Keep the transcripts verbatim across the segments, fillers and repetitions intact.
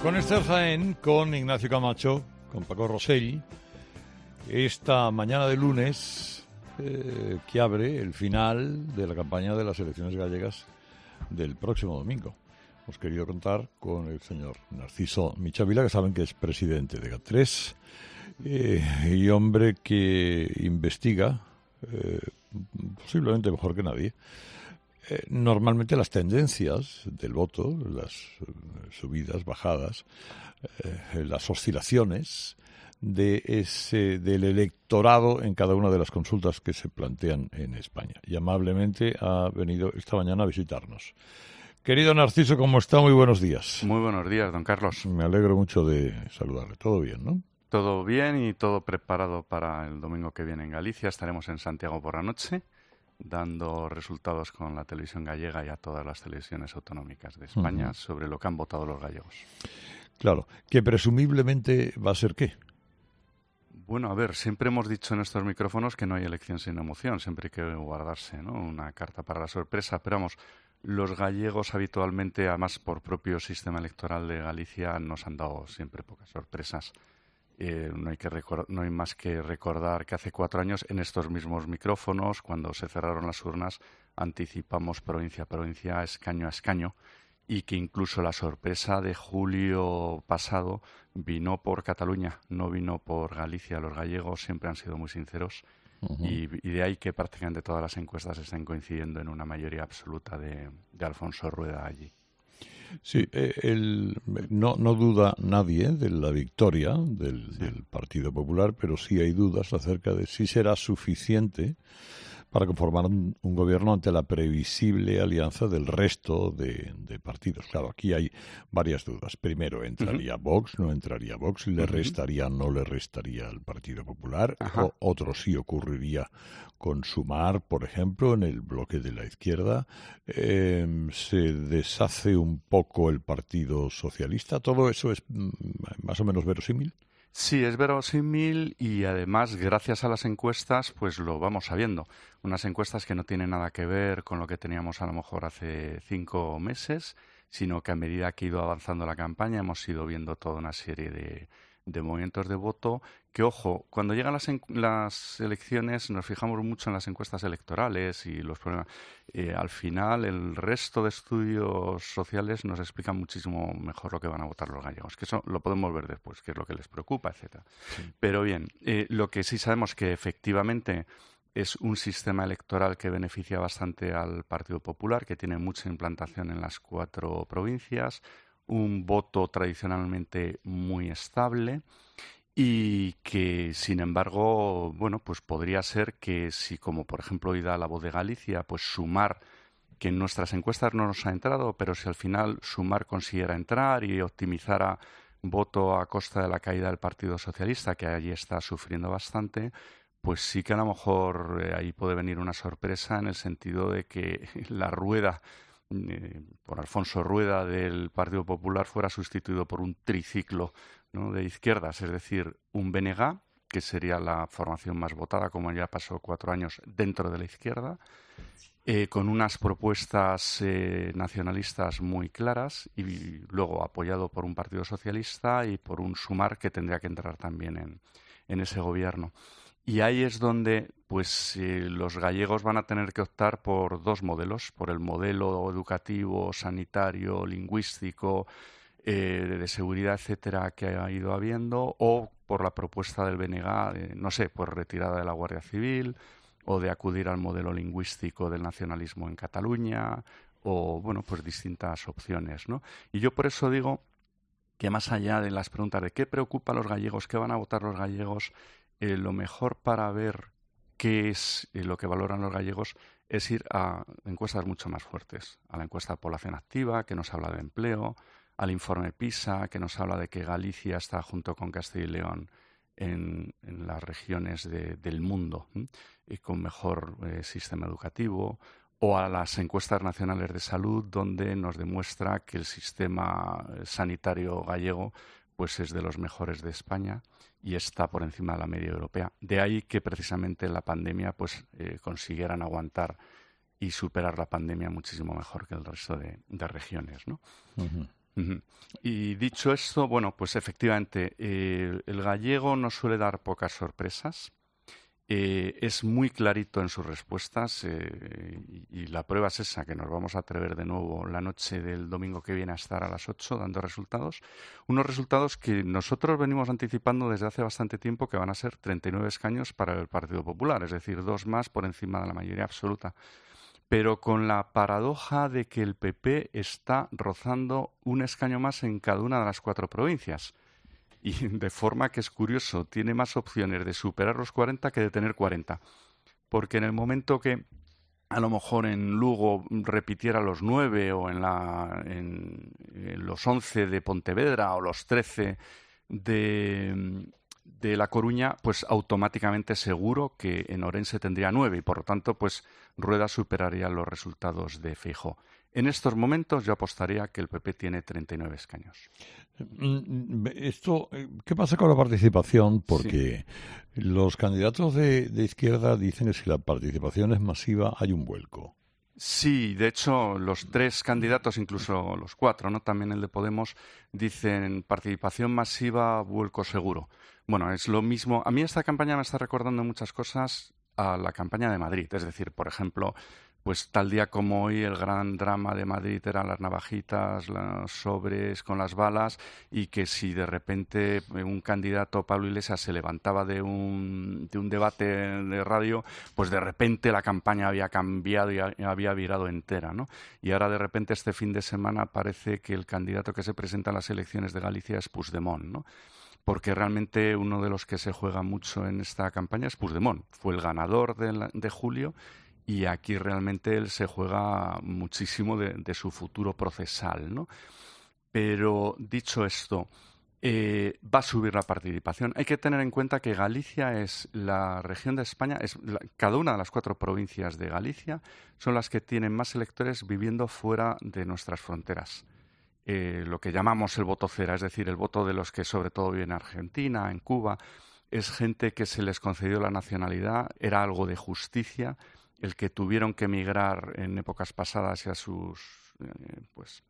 Con Esther Jaén, con Ignacio Camacho, con Paco Rosell, esta mañana de lunes eh, que abre el final de la campaña de las elecciones gallegas del próximo domingo. Hemos querido contar con el señor Narciso Michavila, que saben que es presidente de GAT tres eh, y hombre que investiga, eh, posiblemente mejor que nadie, Eh, normalmente las tendencias del voto, las eh, subidas, bajadas, eh, las oscilaciones de ese, del electorado en cada una de las consultas que se plantean en España. Y amablemente ha venido esta mañana a visitarnos. Querido Narciso, ¿cómo está? Muy buenos días. Muy buenos días, don Carlos. Me alegro mucho de saludarle. ¿Todo bien, no? Todo bien y todo preparado para el domingo que viene en Galicia. Estaremos en Santiago por la noche, dando resultados con la televisión gallega y a todas las televisiones autonómicas de España uh-huh. sobre lo que han votado los gallegos. Claro, que presumiblemente va a ser ¿qué? Bueno, a ver, siempre hemos dicho en estos micrófonos que no hay elección sin emoción, siempre hay que guardarse, ¿no?, una carta para la sorpresa, pero vamos, los gallegos habitualmente, además por propio sistema electoral de Galicia, nos han dado siempre pocas sorpresas. Eh, no hay que recor- no hay más que recordar que hace cuatro años en estos mismos micrófonos, cuando se cerraron las urnas, anticipamos provincia a provincia, escaño a escaño, y que incluso la sorpresa de julio pasado vino por Cataluña, no vino por Galicia. Los gallegos siempre han sido muy sinceros uh-huh. y, y de ahí que prácticamente todas las encuestas estén coincidiendo en una mayoría absoluta de, de Alfonso Rueda allí. Sí, eh, el, no, no duda nadie de la victoria del, sí. del Partido Popular, pero sí hay dudas acerca de si será suficiente para conformar un, un gobierno ante la previsible alianza del resto de, de partidos. Claro, aquí hay varias dudas. Primero, ¿entraría uh-huh. Vox? ¿No entraría Vox? ¿Le uh-huh. restaría? ¿No le restaría al Partido Popular? Uh-huh. O, otro sí ocurriría con Sumar, por ejemplo, en el bloque de la izquierda. Eh, ¿Se deshace un poco el Partido Socialista? ¿Todo eso es más o menos verosímil? Sí, es verosímil y además, gracias a las encuestas, pues lo vamos sabiendo. Unas encuestas que no tienen nada que ver con lo que teníamos a lo mejor hace cinco meses, sino que a medida que ha ido avanzando la campaña hemos ido viendo toda una serie de, de movimientos de voto que, ojo, cuando llegan las, en, las elecciones nos fijamos mucho en las encuestas electorales y los problemas. Eh, al final, el resto de estudios sociales nos explican muchísimo mejor lo que van a votar los gallegos, que eso lo podemos ver después, qué es lo que les preocupa, etcétera. Sí. Pero bien, eh, lo que sí sabemos que efectivamente es un sistema electoral que beneficia bastante al Partido Popular, que tiene mucha implantación en las cuatro provincias, un voto tradicionalmente muy estable y que, sin embargo, bueno, pues podría ser que si, como por ejemplo hoy da La Voz de Galicia, pues Sumar, que en nuestras encuestas no nos ha entrado, pero si al final Sumar consiguiera entrar y optimizara voto a costa de la caída del Partido Socialista, que allí está sufriendo bastante, pues sí que a lo mejor eh, ahí puede venir una sorpresa en el sentido de que la rueda eh, por Alfonso Rueda del Partido Popular fuera sustituido por un triciclo, ¿no?, de izquierdas, es decir, un B N G, que sería la formación más votada, como ya pasó cuatro años dentro de la izquierda, eh, con unas propuestas eh, nacionalistas muy claras y luego apoyado por un Partido Socialista y por un Sumar que tendría que entrar también en, en ese gobierno. Y ahí es donde pues eh, los gallegos van a tener que optar por dos modelos, por el modelo educativo, sanitario, lingüístico, eh, de seguridad, etcétera, que ha ido habiendo, o por la propuesta del B N G, eh, no sé, pues retirada de la Guardia Civil, o de acudir al modelo lingüístico del nacionalismo en Cataluña, o, bueno, pues distintas opciones, ¿no? Y yo por eso digo que más allá de las preguntas de qué preocupa a los gallegos, qué van a votar los gallegos, eh, lo mejor para ver qué es eh, lo que valoran los gallegos es ir a encuestas mucho más fuertes, a la encuesta de población activa, que nos habla de empleo, al informe PISA, que nos habla de que Galicia está junto con Castilla y León en, en las regiones de, del mundo ¿eh? y con mejor eh, sistema educativo, o a las encuestas nacionales de salud, donde nos demuestra que el sistema sanitario gallego pues es de los mejores de España y está por encima de la media europea. De ahí que precisamente la pandemia pues eh, consiguieran aguantar y superar la pandemia muchísimo mejor que el resto de, de regiones, ¿no? Uh-huh. Uh-huh. Y dicho esto, bueno, pues efectivamente, eh, el gallego nos suele dar pocas sorpresas. Eh, es muy clarito en sus respuestas eh, y, y la prueba es esa, que nos vamos a atrever de nuevo la noche del domingo que viene a estar a las ocho dando resultados. Unos resultados que nosotros venimos anticipando desde hace bastante tiempo, que van a ser treinta y nueve escaños para el Partido Popular, es decir, dos más por encima de la mayoría absoluta. Pero con la paradoja de que el P P está rozando un escaño más en cada una de las cuatro provincias. Y de forma que es curioso, tiene más opciones de superar los cuarenta que de tener cuarenta. Porque en el momento que a lo mejor en Lugo repitiera los nueve o en, la, en, en los once de Pontevedra o los trece de, de La Coruña, pues automáticamente seguro que en Orense tendría nueve y por lo tanto pues Rueda superaría los resultados de Feijóo. En estos momentos yo apostaría que el P P tiene treinta y nueve escaños. Esto, ¿qué pasa con la participación? Porque sí. Los candidatos de, de izquierda dicen que si la participación es masiva hay un vuelco. Sí, de hecho, los tres candidatos, incluso los cuatro, ¿no? También el de Podemos, dicen participación masiva, vuelco seguro. Bueno, es lo mismo. A mí esta campaña me está recordando muchas cosas a la campaña de Madrid. Es decir, por ejemplo, pues tal día como hoy el gran drama de Madrid eran las navajitas, los sobres con las balas y que si de repente un candidato, Pablo Iglesias, se levantaba de un, de un debate de radio, pues de repente la campaña había cambiado y había virado entera, ¿no? Y ahora de repente este fin de semana parece que el candidato que se presenta en las elecciones de Galicia es Puigdemont, ¿no? Porque realmente uno de los que se juega mucho en esta campaña es Puigdemont. Fue el ganador de, de julio y aquí realmente él se juega muchísimo de, de su futuro procesal, ¿no? Pero dicho esto, eh, va a subir la participación. Hay que tener en cuenta que Galicia es la región de España, es la, cada una de las cuatro provincias de Galicia son las que tienen más electores viviendo fuera de nuestras fronteras. Eh, lo que llamamos el voto cera, es decir, el voto de los que sobre todo viven en Argentina, en Cuba, es gente que se les concedió la nacionalidad, era algo de justicia, el que tuvieron que emigrar en épocas pasadas y a sus, eh, pues,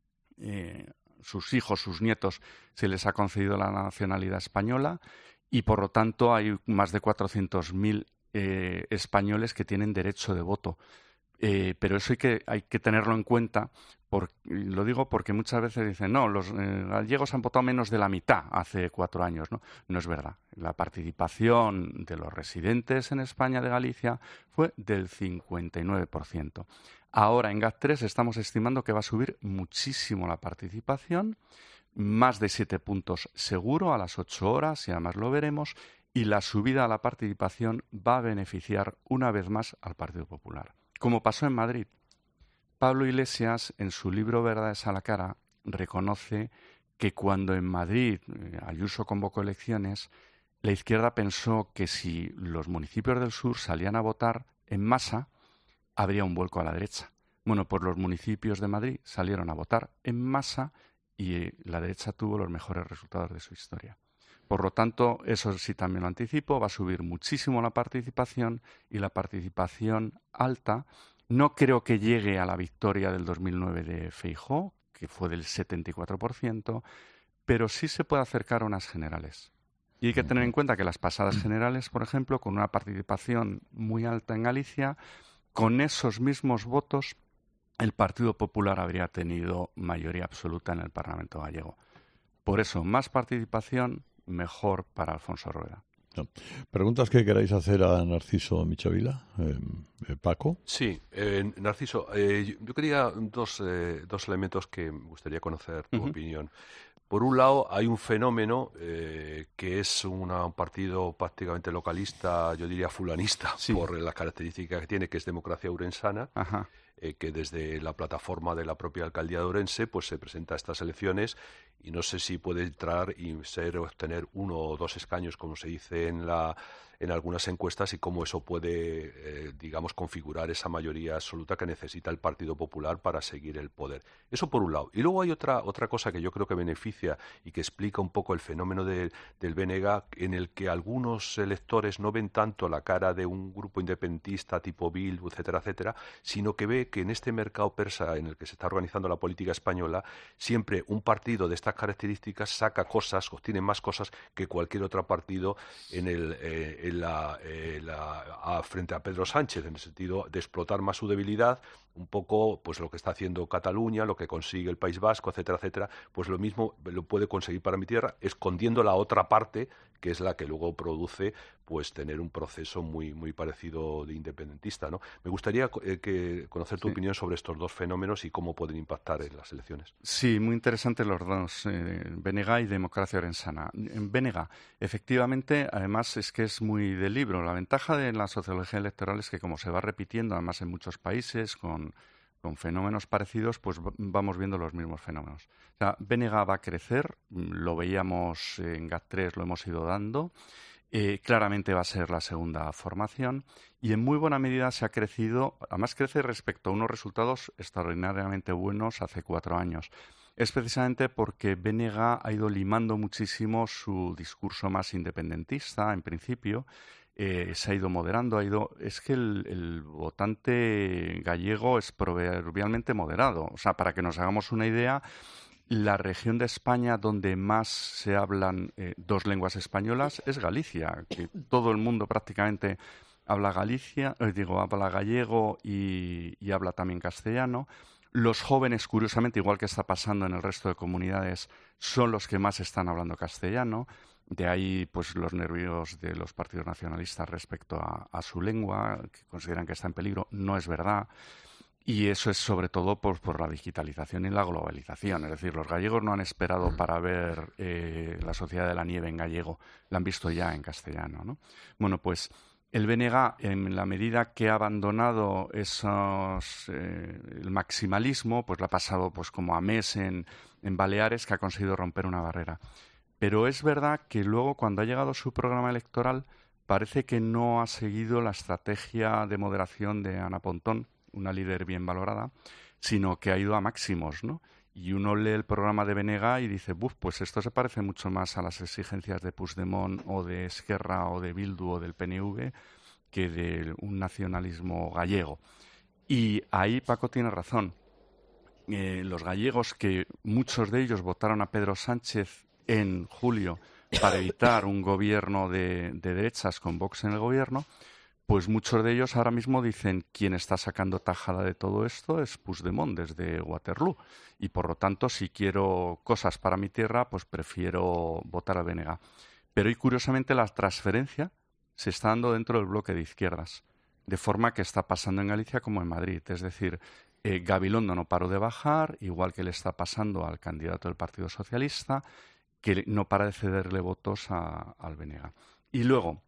eh, sus hijos, sus nietos, se les ha concedido la nacionalidad española y, por lo tanto, hay más de cuatrocientos mil eh, españoles que tienen derecho de voto. Eh, pero eso hay que, hay que tenerlo en cuenta. Por, lo digo porque muchas veces dicen, no, los eh, gallegos han votado menos de la mitad hace cuatro años. ¿no? No es verdad. La participación de los residentes en España de Galicia fue del cincuenta y nueve por ciento. Ahora en GAT tres estamos estimando que va a subir muchísimo la participación, más de siete puntos seguro a las ocho horas, y además lo veremos, y la subida a la participación va a beneficiar una vez más al Partido Popular. Como pasó en Madrid. Pablo Iglesias, en su libro Verdades a la cara, reconoce que cuando en Madrid eh, Ayuso convocó elecciones, la izquierda pensó que si los municipios del sur salían a votar en masa, habría un vuelco a la derecha. Bueno, pues los municipios de Madrid salieron a votar en masa y eh, la derecha tuvo los mejores resultados de su historia. Por lo tanto, eso sí también lo anticipo, va a subir muchísimo la participación y la participación alta. No creo que llegue a la victoria del dos mil nueve de Feijóo, que fue del setenta y cuatro por ciento, pero sí se puede acercar a unas generales. Y hay que tener en cuenta que las pasadas generales, por ejemplo, con una participación muy alta en Galicia, con esos mismos votos, el Partido Popular habría tenido mayoría absoluta en el Parlamento gallego. Por eso, más participación, mejor para Alfonso Rueda. No. ¿Preguntas que queráis hacer a Narciso Michavila? Eh, eh, Paco. Sí, eh, Narciso, eh, yo quería dos, eh, dos elementos que me gustaría conocer tu uh-huh. opinión. Por un lado, hay un fenómeno eh, que es una, un partido prácticamente localista, yo diría fulanista, sí. por las características que tiene, que es Democracia Urensana, eh, que desde la plataforma de la propia alcaldía de Orense pues se presenta a estas elecciones y no sé si puede entrar y ser obtener uno o dos escaños, como se dice en la en algunas encuestas, y cómo eso puede, eh, digamos, digamos, configurar esa mayoría absoluta que necesita el Partido Popular para seguir el poder. Eso por un lado. Y luego hay otra, otra cosa que yo creo que beneficia y que explica un poco el fenómeno de, del B N G, en el que algunos electores no ven tanto la cara de un grupo independentista tipo Bildu, etcétera, etcétera, sino que ve que en este mercado persa en el que se está organizando la política española, siempre un partido de estas características saca cosas, obtiene más cosas que cualquier otro partido en, el, eh, en la, eh, la a, frente a Pedro Sánchez, en el sentido de explotar más su debilidad, un poco pues lo que está haciendo Cataluña, lo que consigue el País Vasco, etcétera, etcétera, pues lo mismo lo puede conseguir para mi tierra, escondiendo la otra parte, que es la que luego produce pues tener un proceso muy muy parecido de independentista, ¿no? Me gustaría eh, que conocer tu sí. opinión sobre estos dos fenómenos y cómo pueden impactar en las elecciones. Sí, muy interesantes los dos, eh, B N G y democracia orensana. En B N G, efectivamente, además es que es muy del libro. La ventaja de la sociología electoral es que como se va repitiendo, además en muchos países, con con fenómenos parecidos, pues vamos viendo los mismos fenómenos. O sea, B N G va a crecer, lo veíamos en GAT tres, lo hemos ido dando, eh, claramente va a ser la segunda formación y en muy buena medida se ha crecido, además crece respecto a unos resultados extraordinariamente buenos hace cuatro años. Es precisamente porque B N G ha ido limando muchísimo su discurso más independentista, en principio. Eh, se ha ido moderando, ha ido... Es que el, el votante gallego es proverbialmente moderado. O sea, para que nos hagamos una idea, la región de España donde más se hablan eh, dos lenguas españolas es Galicia, que todo el mundo prácticamente habla Galicia, eh, digo, habla gallego y, y habla también castellano. Los jóvenes, curiosamente, igual que está pasando en el resto de comunidades, son los que más están hablando castellano. De ahí, pues, los nervios de los partidos nacionalistas respecto a, a su lengua, que consideran que está en peligro. No es verdad. Y eso es sobre todo por, por la digitalización y la globalización. Es decir, los gallegos no han esperado para ver eh, La Sociedad de la Nieve en gallego. La han visto ya en castellano, ¿no? Bueno, pues el B N G, en la medida que ha abandonado esos, eh, el maximalismo, pues lo ha pasado pues como a mes en, en Baleares, que ha conseguido romper una barrera. Pero es verdad que luego, cuando ha llegado su programa electoral, parece que no ha seguido la estrategia de moderación de Ana Pontón, una líder bien valorada, sino que ha ido a máximos, ¿no? Y uno lee el programa de B N G y dice, buf, pues esto se parece mucho más a las exigencias de Puigdemont o de Esquerra o de Bildu o del P N V que de un nacionalismo gallego. Y ahí Paco tiene razón. Eh, los gallegos, que muchos de ellos votaron a Pedro Sánchez en julio para evitar un gobierno de, de derechas con Vox en el gobierno, pues muchos de ellos ahora mismo dicen quién está sacando tajada de todo esto es Puigdemont desde Waterloo. Y por lo tanto, si quiero cosas para mi tierra, pues prefiero votar al B N G. Pero y curiosamente la transferencia se está dando dentro del bloque de izquierdas, de forma que está pasando en Galicia como en Madrid. Es decir, eh, Gabilondo no paró de bajar, igual que le está pasando al candidato del Partido Socialista, que no para de cederle votos a, al B N G. Y luego,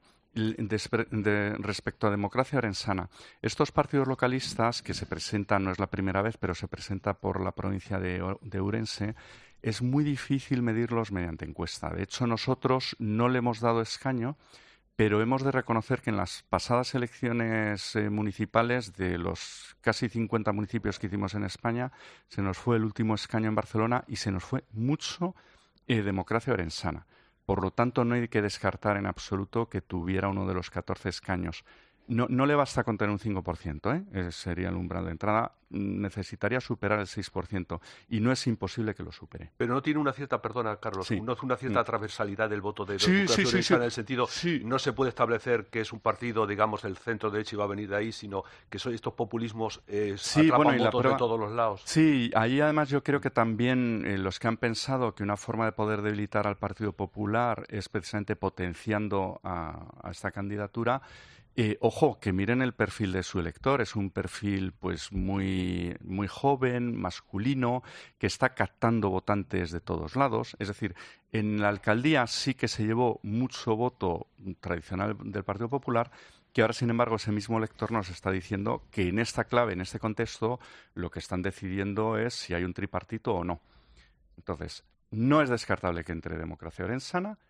de, de, respecto a democracia orensana, estos partidos localistas que se presentan, no es la primera vez, pero se presenta por la provincia de, de Ourense, es muy difícil medirlos mediante encuesta. De hecho, nosotros no le hemos dado escaño, pero hemos de reconocer que en las pasadas elecciones eh, municipales, de los casi cincuenta municipios que hicimos en España, se nos fue el último escaño en Barcelona y se nos fue mucho Eh, democracia orensana. Por lo tanto, no hay que descartar en absoluto que tuviera uno de los catorce escaños. No, no le basta con tener un cinco por ciento, ¿eh? Eh, sería el umbral de entrada. Necesitaría superar el seis por ciento y no es imposible que lo supere. Pero no tiene una cierta, perdona, Carlos, sí. no, una cierta transversalidad del voto de sí, democracia sí, orensana, sí, sí. en el sentido, sí. no se puede establecer que es un partido, digamos, del centro derecha y va a venir de ahí, sino que son estos populismos eh, sí, atrapan bueno, y votos la prueba... de todos los lados. Sí, ahí además yo creo que también eh, los que han pensado que una forma de poder debilitar al Partido Popular es precisamente potenciando a, a esta candidatura. Eh, ojo, que miren el perfil de su elector, es un perfil pues muy, muy joven, masculino, que está captando votantes de todos lados. Es decir, en la alcaldía sí que se llevó mucho voto tradicional del Partido Popular, que ahora, sin embargo, ese mismo elector nos está diciendo que en esta clave, en este contexto, lo que están decidiendo es si hay un tripartito o no. Entonces, no es descartable que entre democracia orensana,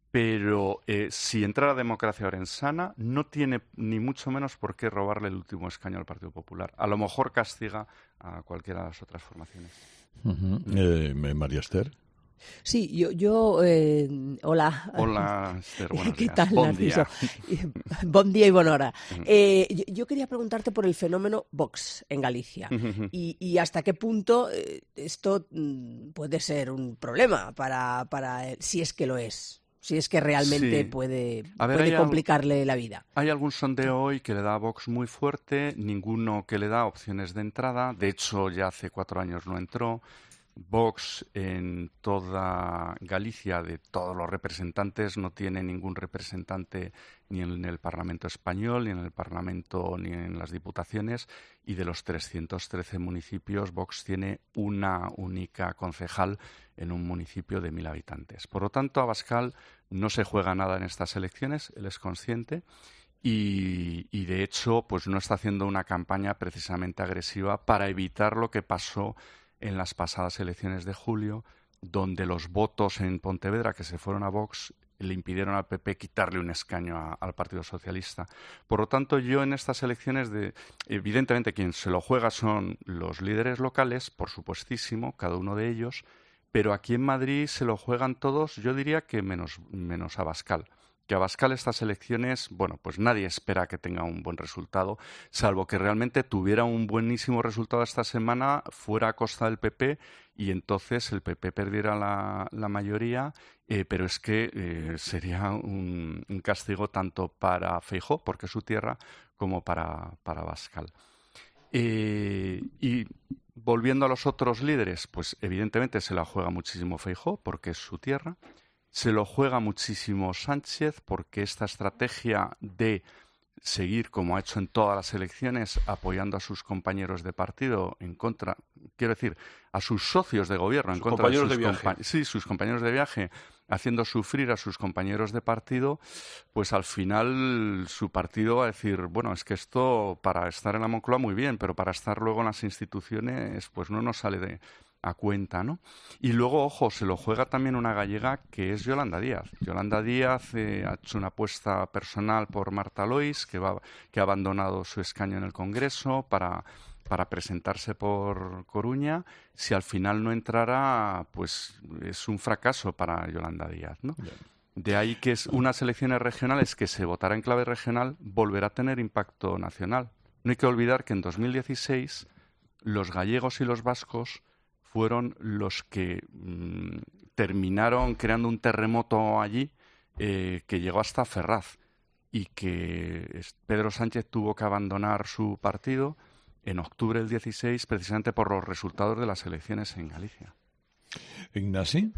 Pero eh, si entra la democracia orensana, no tiene ni mucho menos por qué robarle el último escaño al Partido Popular. A lo mejor castiga a cualquiera de las otras formaciones. Uh-huh. eh, María Esther. Sí, yo, yo eh, hola. Hola, Esther, buenos ¿Qué días. tal, Bon Narciso? día. Bon día y buena hora. Eh, yo, yo quería preguntarte por el fenómeno Vox en Galicia y, y hasta qué punto eh, esto mm, puede ser un problema para, para él, si es que lo es. Si es que realmente Sí. puede, A ver, puede hay complicarle al... la vida. Hay algún sondeo hoy que le da a Vox muy fuerte, ninguno que le da opciones de entrada. De hecho, ya hace cuatro años no entró. Vox en toda Galicia, de todos los representantes, no tiene ningún representante ni en el Parlamento español, ni en el Parlamento, ni en las diputaciones, y de los trescientos trece municipios, Vox tiene una única concejal en un municipio de mil habitantes. Por lo tanto, Abascal no se juega nada en estas elecciones, él es consciente, y, y de hecho, pues no está haciendo una campaña precisamente agresiva para evitar lo que pasó en las pasadas elecciones de julio, donde los votos en Pontevedra que se fueron a Vox le impidieron al P P quitarle un escaño a, al Partido Socialista. Por lo tanto, yo en estas elecciones, de, evidentemente quien se lo juega son los líderes locales, por supuestísimo, cada uno de ellos, pero aquí en Madrid se lo juegan todos, yo diría que menos, menos Abascal. Que Abascal estas elecciones, bueno, pues nadie espera que tenga un buen resultado, salvo que realmente tuviera un buenísimo resultado esta semana fuera a costa del P P y entonces el P P perdiera la, la mayoría, eh, pero es que eh, sería un, un castigo tanto para Feijóo, porque es su tierra, como para, para Abascal. Eh, y volviendo a los otros líderes, pues evidentemente se la juega muchísimo Feijóo, porque es su tierra. Se lo juega muchísimo Sánchez porque esta estrategia de seguir, como ha hecho en todas las elecciones, apoyando a sus compañeros de partido en contra, quiero decir, a sus socios de gobierno en sus contra de sus de viaje. compa- sí, sus compañeros de viaje, haciendo sufrir a sus compañeros de partido, pues al final su partido va a decir, bueno, es que esto para estar en la Moncloa muy bien, pero para estar luego en las instituciones, pues no nos sale de a cuenta, ¿no? Y luego, ojo, se lo juega también una gallega que es Yolanda Díaz. Yolanda Díaz eh, ha hecho una apuesta personal por Marta Lois, que, va, que ha abandonado su escaño en el Congreso para, para presentarse por Coruña. Si al final no entrara, pues es un fracaso para Yolanda Díaz, ¿no? Bien. De ahí que es unas elecciones regionales que se votará en clave regional volverá a tener impacto nacional. No hay que olvidar que en dos mil dieciséis los gallegos y los vascos fueron los que mmm, terminaron creando un terremoto allí eh, que llegó hasta Ferraz y que Pedro Sánchez tuvo que abandonar su partido en octubre del dieciséis precisamente por los resultados de las elecciones en Galicia. Ignasi.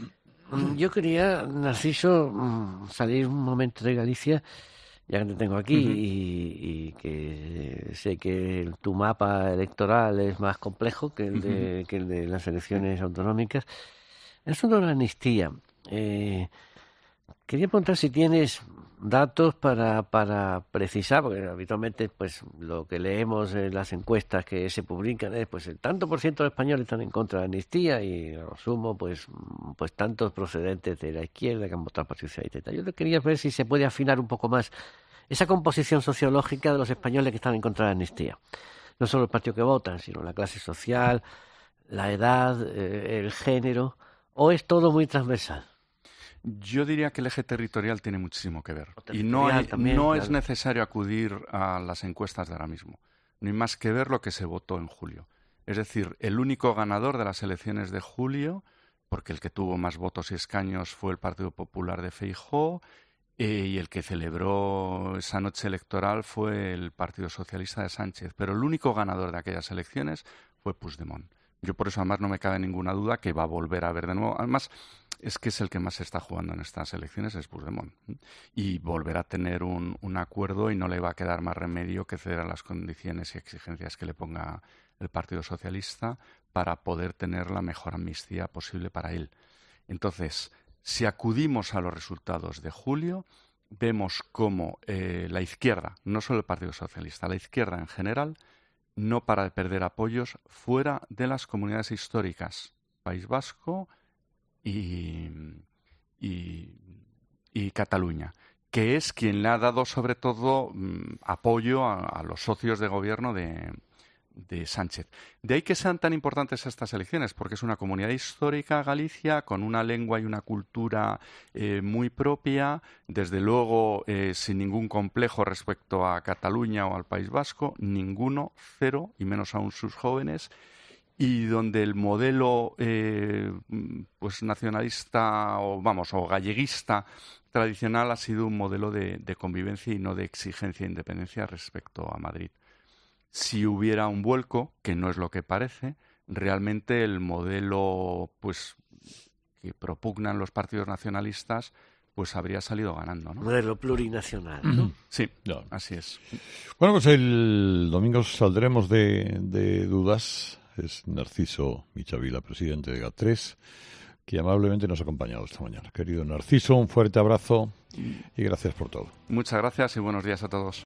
Yo quería, Narciso, salir un momento de Galicia, ya que te tengo aquí, uh-huh. y, y que sé que el, tu mapa electoral es más complejo que el de, uh-huh. que el de las elecciones autonómicas. Es una amnistía. Eh, quería preguntar si tienes datos para, para precisar, porque habitualmente pues lo que leemos en las encuestas que se publican es pues el tanto por ciento de españoles están en contra de la amnistía y a lo sumo pues, pues tantos procedentes de la izquierda que han votado por socialista. Yo quería ver si se puede afinar un poco más esa composición sociológica de los españoles que están en contra de la amnistía. No solo el partido que votan, sino la clase social, la edad, eh, el género, o es todo muy transversal. Yo diría que el eje territorial tiene muchísimo que ver. Y no, hay, también, no claro. es necesario acudir a las encuestas de ahora mismo. No hay más que ver lo que se votó en julio. Es decir, el único ganador de las elecciones de julio, porque el que tuvo más votos y escaños fue el Partido Popular de Feijóo, eh, y el que celebró esa noche electoral fue el Partido Socialista de Sánchez. Pero el único ganador de aquellas elecciones fue Puigdemont. Yo por eso además no me cabe ninguna duda que va a volver a ver de nuevo. Además, es que es el que más se está jugando en estas elecciones, es Puigdemont. Y volverá a tener un, un acuerdo y no le va a quedar más remedio que ceder a las condiciones y exigencias que le ponga el Partido Socialista para poder tener la mejor amnistía posible para él. Entonces, si acudimos a los resultados de julio, vemos cómo eh, la izquierda, no solo el Partido Socialista, la izquierda en general, no para de perder apoyos fuera de las comunidades históricas, País Vasco y, y y Cataluña, que es quien le ha dado sobre todo mm, apoyo a, a los socios de gobierno de, de Sánchez. De ahí que sean tan importantes estas elecciones, porque es una comunidad histórica, Galicia, con una lengua y una cultura eh, muy propia, desde luego eh, sin ningún complejo respecto a Cataluña o al País Vasco, ninguno, cero, y menos aún sus jóvenes, y donde el modelo eh, pues nacionalista o vamos o galleguista tradicional ha sido un modelo de, de convivencia y no de exigencia e independencia respecto a Madrid. Si hubiera un vuelco, que no es lo que parece, realmente el modelo pues que propugnan los partidos nacionalistas pues habría salido ganando, ¿no? Modelo plurinacional, ¿no? Sí, no. Así es. Bueno, pues el domingo saldremos de, de dudas. Es Narciso Michavila, presidente de G A T tres, que amablemente nos ha acompañado esta mañana. Querido Narciso, un fuerte abrazo y gracias por todo. Muchas gracias y buenos días a todos.